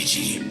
chiki.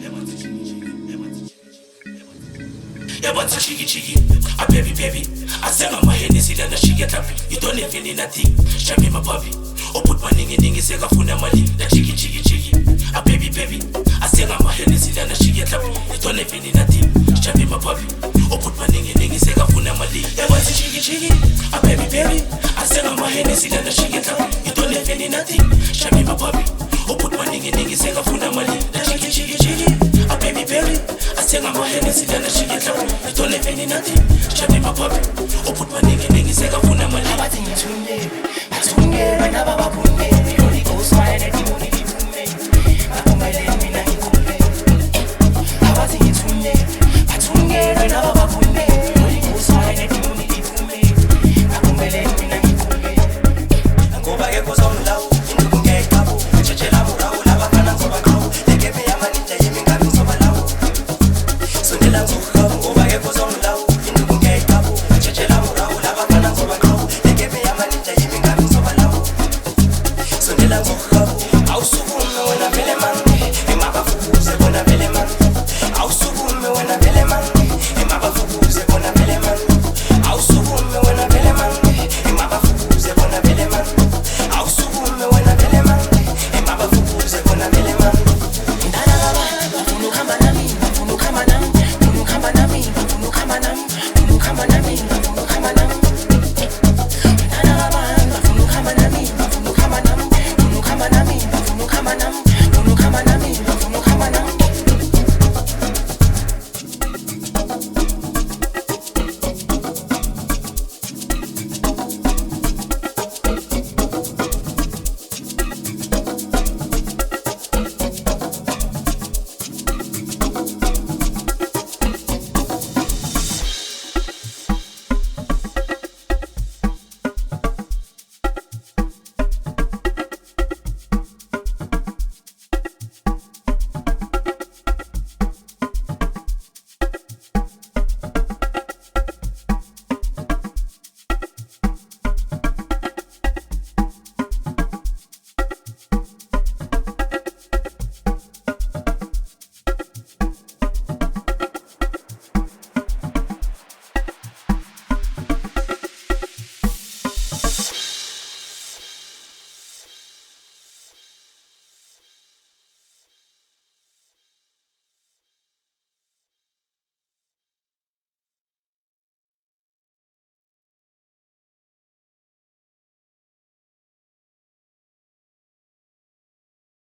Yabonza chiki chiki. A baby baby. I sang on my head is it and she get happy. You don't even need nothing. Show me my puppy. Oh put my nigga nigga say gafuna mali. The chiki chiki chiki. A baby baby. I sang on my head is it and she get happy. You don't even need nothing. Show me my puppy. Oh put my nigga nigga say gafuna mali. Yabonza chiki chiki. A baby baby. I sang on my head is it and she get happy. You don't even need nothing. Show me my puppy. Oh put my nigga nigga say gafuna mali. The chiki chiki chiki. A baby baby. I sang on my head is it and she get happy. You don't even need nothing. Show me my puppy. Oh put my nigga nigga say gafuna mali. Abatingi tunde, atunge, banaba bapunge. The Holy Ghost fire that you